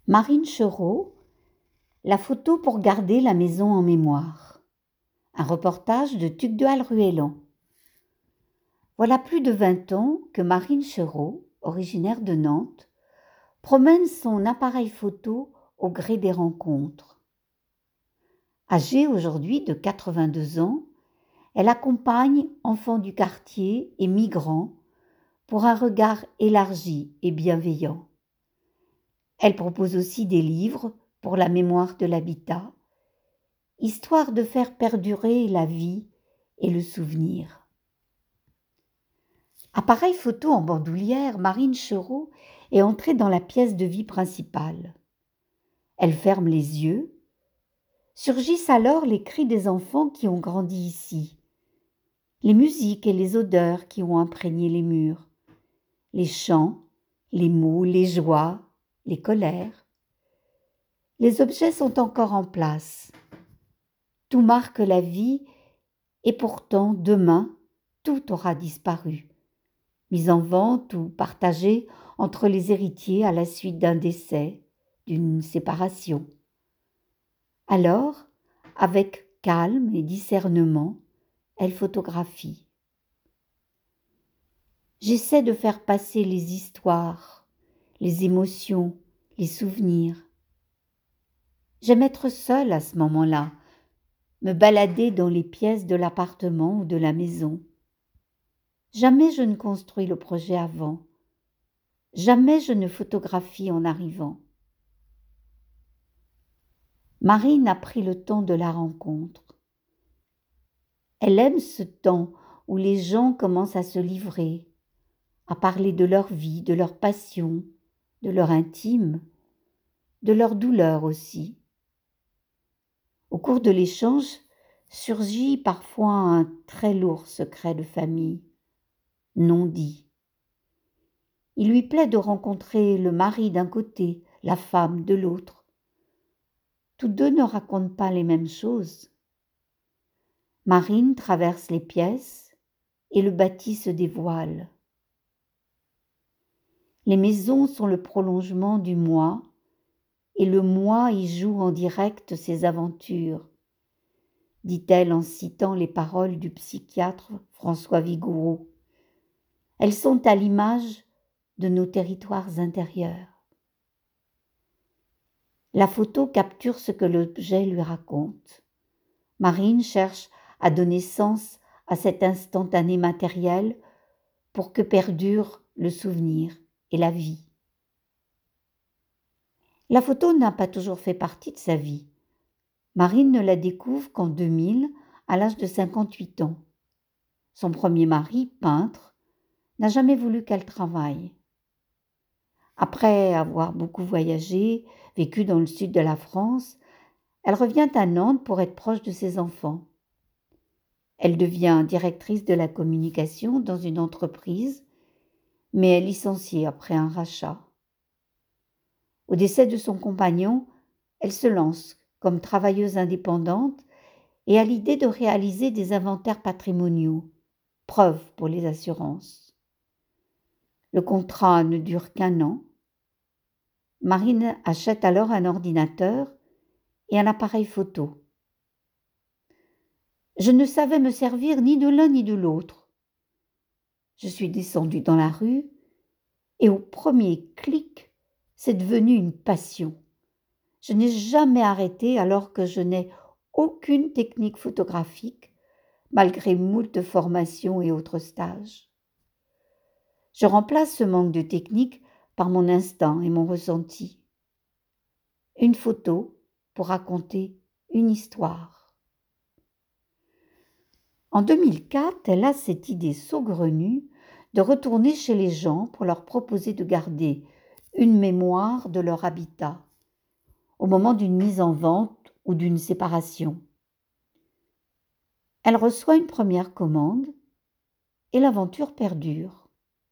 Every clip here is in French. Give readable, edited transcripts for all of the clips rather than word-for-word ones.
Marine Chereau, la photo pour garder la maison en mémoire. Un reportage de Tugdual Ruellan. Voilà plus de 20 ans que Marine Chereau, originaire de Nantes, promène son appareil photo au gré des rencontres. Âgée aujourd'hui de 82 ans, elle accompagne enfants du quartier et migrants pour un regard élargi et bienveillant. Elle propose aussi des livres pour la mémoire de l'habitat, histoire de faire perdurer la vie et le souvenir. Appareil photo en bandoulière, Marine Chereau est entrée dans la pièce de vie principale. Elle ferme les yeux. Surgissent alors les cris des enfants qui ont grandi ici, les musiques et les odeurs qui ont imprégné les murs, les chants, les mots, les joies, les colères. Les objets sont encore en place. Tout marque la vie et pourtant demain, tout aura disparu, mis en vente ou partagé entre les héritiers à la suite d'un décès, d'une séparation. Alors, avec calme et discernement, elle photographie. J'essaie de faire passer les histoires, les émotions, les souvenirs. J'aime être seule à ce moment-là, me balader dans les pièces de l'appartement ou de la maison. Jamais je ne construis le projet avant. Jamais je ne photographie en arrivant. Marine a pris le temps de la rencontre. Elle aime ce temps où les gens commencent à se livrer, à parler de leur vie, de leur passion, de leur intime, de leur douleur aussi. Au cours de l'échange surgit parfois un très lourd secret de famille, non dit. Il lui plaît de rencontrer le mari d'un côté, la femme de l'autre. Tous deux ne racontent pas les mêmes choses. Marine traverse les pièces et le bâti se dévoile. Les maisons sont le prolongement du moi et le moi y joue en direct ses aventures, dit-elle en citant les paroles du psychiatre François Vigouroux. Elles sont à l'image de nos territoires intérieurs. La photo capture ce que l'objet lui raconte. Marine cherche à donner sens à cet instantané matériel pour que perdure le souvenir et la vie. La photo n'a pas toujours fait partie de sa vie. Marine ne la découvre qu'en 2000, à l'âge de 58 ans. Son premier mari, peintre, n'a jamais voulu qu'elle travaille. Après avoir beaucoup voyagé, vécu dans le sud de la France, elle revient à Nantes pour être proche de ses enfants. Elle devient directrice de la communication dans une entreprise, mais est licenciée après un rachat. Au décès de son compagnon, elle se lance comme travailleuse indépendante et a l'idée de réaliser des inventaires patrimoniaux, preuve pour les assurances. Le contrat ne dure qu'1 an. Marine achète alors un ordinateur et un appareil photo. Je ne savais me servir ni de l'un ni de l'autre. Je suis descendue dans la rue et au premier clic, c'est devenu une passion. Je n'ai jamais arrêté alors que je n'ai aucune technique photographique, malgré moult formations et autres stages. Je remplace ce manque de technique par mon instinct et mon ressenti. Une photo pour raconter une histoire. En 2004, elle a cette idée saugrenue de retourner chez les gens pour leur proposer de garder une mémoire de leur habitat au moment d'une mise en vente ou d'une séparation. Elle reçoit une première commande et l'aventure perdure.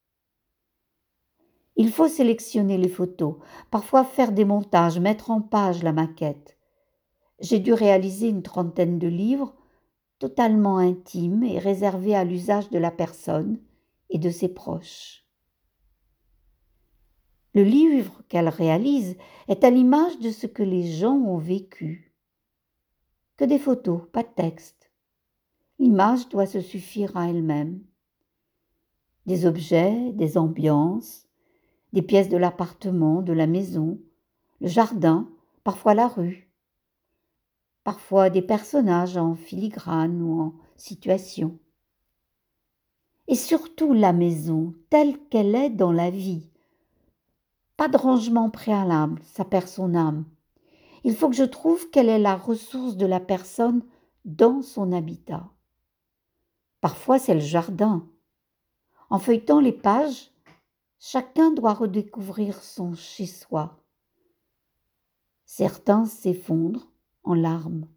Il faut sélectionner les photos, parfois faire des montages, mettre en page la maquette. J'ai dû réaliser une 30aine de livres totalement intimes et réservés à l'usage de la personne et de ses proches. Le livre qu'elle réalise est à l'image de ce que les gens ont vécu. Que des photos, pas de texte. L'image doit se suffire à elle-même. Des objets, des ambiances, des pièces de l'appartement, de la maison, le jardin, parfois la rue, parfois des personnages en filigrane ou en situation. Et surtout la maison, telle qu'elle est dans la vie. Pas de rangement préalable, ça perd son âme. Il faut que je trouve quelle est la ressource de la personne dans son habitat. Parfois, c'est le jardin. En feuilletant les pages, chacun doit redécouvrir son chez-soi. Certains s'effondrent en larmes.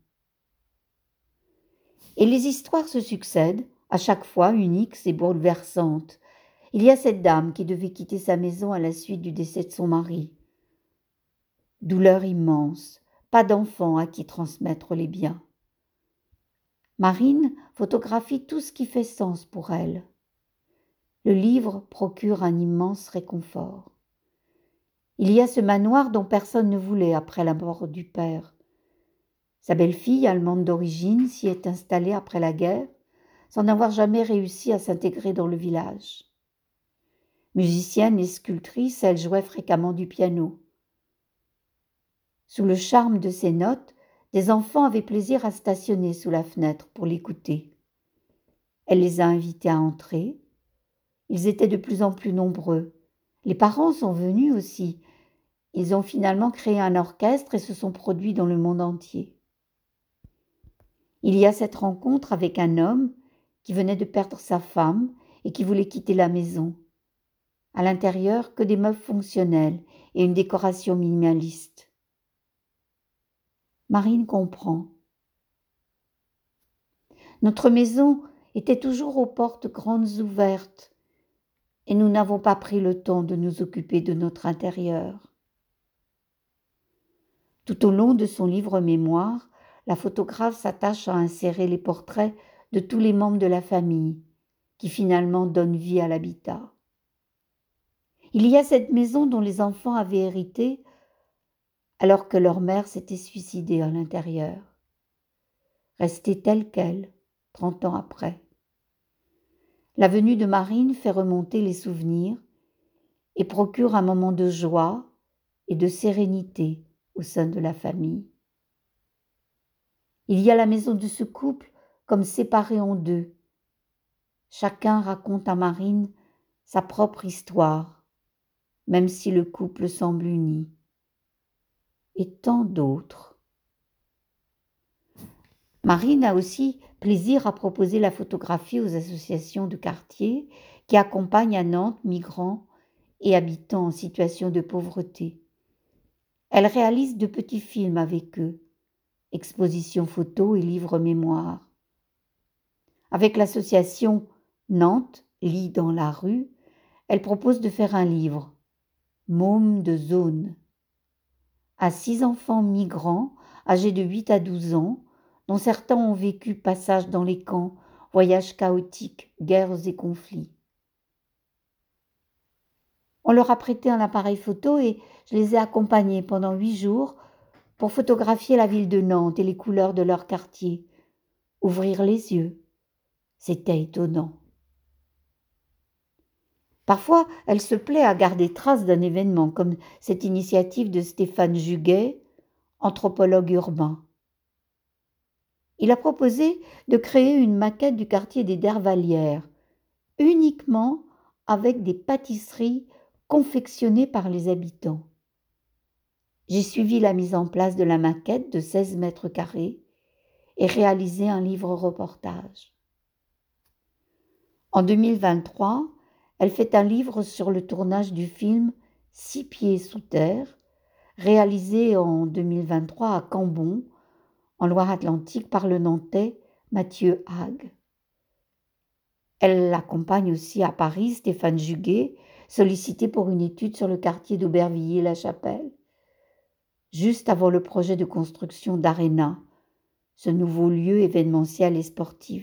Et les histoires se succèdent, à chaque fois uniques et bouleversantes. Il y a cette dame qui devait quitter sa maison à la suite du décès de son mari. Douleur immense, pas d'enfant à qui transmettre les biens. Marine photographie tout ce qui fait sens pour elle. Le livre procure un immense réconfort. Il y a ce manoir dont personne ne voulait après la mort du père. Sa belle-fille, allemande d'origine, s'y est installée après la guerre, sans n'avoir jamais réussi à s'intégrer dans le village. Musicienne et sculptrice, elle jouait fréquemment du piano. Sous le charme de ses notes, des enfants avaient plaisir à stationner sous la fenêtre pour l'écouter. Elle les a invités à entrer. Ils étaient de plus en plus nombreux. Les parents sont venus aussi. Ils ont finalement créé un orchestre et se sont produits dans le monde entier. Il y a cette rencontre avec un homme qui venait de perdre sa femme et qui voulait quitter la maison. À l'intérieur, que des meubles fonctionnels et une décoration minimaliste. Marine comprend. Notre maison était toujours aux portes grandes ouvertes et nous n'avons pas pris le temps de nous occuper de notre intérieur. Tout au long de son livre mémoire, la photographe s'attache à insérer les portraits de tous les membres de la famille qui finalement donnent vie à l'habitat. Il y a cette maison dont les enfants avaient hérité alors que leur mère s'était suicidée à l'intérieur, restée telle qu'elle, 30 ans après. La venue de Marine fait remonter les souvenirs et procure un moment de joie et de sérénité au sein de la famille. Il y a la maison de ce couple comme séparée en deux. Chacun raconte à Marine sa propre histoire, même si le couple semble uni. Et tant d'autres. Marine a aussi plaisir à proposer la photographie aux associations de quartier qui accompagnent à Nantes migrants et habitants en situation de pauvreté. Elle réalise de petits films avec eux, expositions photos et livres mémoires. Avec l'association Nantes, lit dans la rue, elle propose de faire un livre, Mômes de zone, à 6 enfants migrants âgés de 8 à 12 ans, dont certains ont vécu passage dans les camps, voyages chaotiques, guerres et conflits. On leur a prêté un appareil photo et je les ai accompagnés pendant 8 jours pour photographier la ville de Nantes et les couleurs de leur quartier. Ouvrir les yeux, c'était étonnant. Parfois, elle se plaît à garder trace d'un événement, comme cette initiative de Stéphane Juguet, anthropologue urbain. Il a proposé de créer une maquette du quartier des Dervalières, uniquement avec des pâtisseries confectionnées par les habitants. J'ai suivi la mise en place de la maquette de 16 mètres carrés et réalisé un livre-reportage. En 2023, elle fait un livre sur le tournage du film 6 pieds sous terre, réalisé en 2023 à Cambon, en Loire-Atlantique, par le Nantais Mathieu Hague. Elle accompagne aussi à Paris Stéphane Juguet, sollicité pour une étude sur le quartier d'Aubervilliers-la-Chapelle, juste avant le projet de construction d'Arena, ce nouveau lieu événementiel et sportif.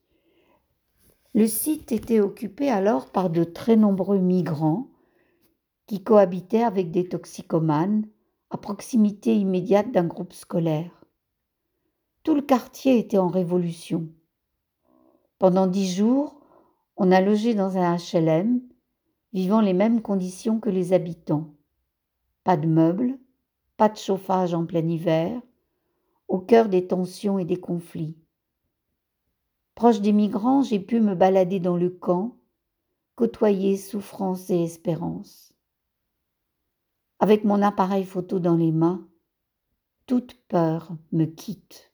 Le site était occupé alors par de très nombreux migrants qui cohabitaient avec des toxicomanes à proximité immédiate d'un groupe scolaire. Tout le quartier était en révolution. Pendant 10 jours, on a logé dans un HLM, vivant les mêmes conditions que les habitants. Pas de meubles, pas de chauffage en plein hiver, au cœur des tensions et des conflits. Proche des migrants, j'ai pu me balader dans le camp, côtoyer souffrance et espérance. Avec mon appareil photo dans les mains, toute peur me quitte.